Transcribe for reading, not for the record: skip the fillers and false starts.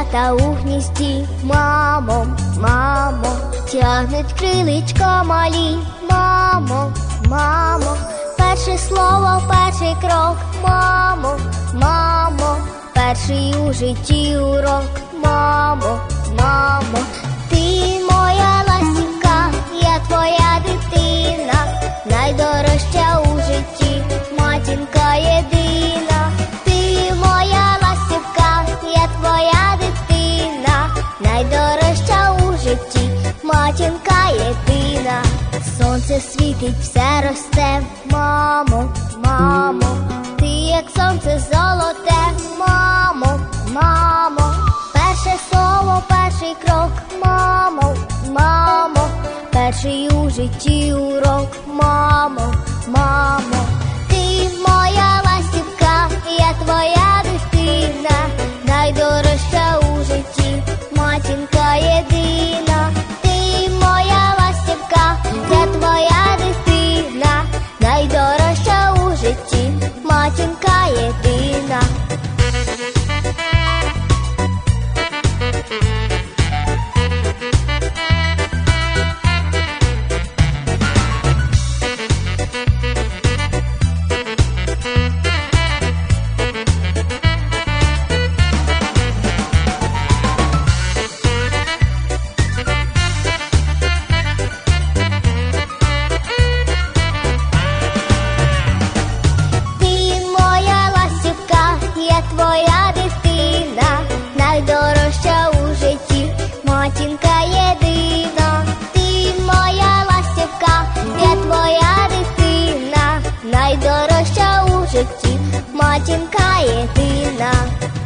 пташенята у гнізді. Мамо, мамо, тягнуть криличка малі. Мамо, мамо, перше слово, перший крок. Мамо, мамо, перший у житті урок. Мамо, мамо, ти моя ластівка, я твоя дитина, найдорожча у житті, матінка єдина. Ти моя ластівка, я твоя дитина, найдорожча у житті, матінка єдина. Сонце світить, все росте. Мамо, мамо, ти як сонце золоте. Мамо, мамо, перше слово, перший крок. Мамо, мамо, перший у житті урок. Мамо, мамо, ти моя ластівка, я твоя дитина, найдорожча у житті, матінка єдина. Ти моя ластівка, я твоя дитина, найдорожча у житті, матінка єдина. Твоя дитина, найдорожча у житті, матінка єдина. Ти моя ластівка, я твоя дитина, найдорожча у житті, матінка єдина.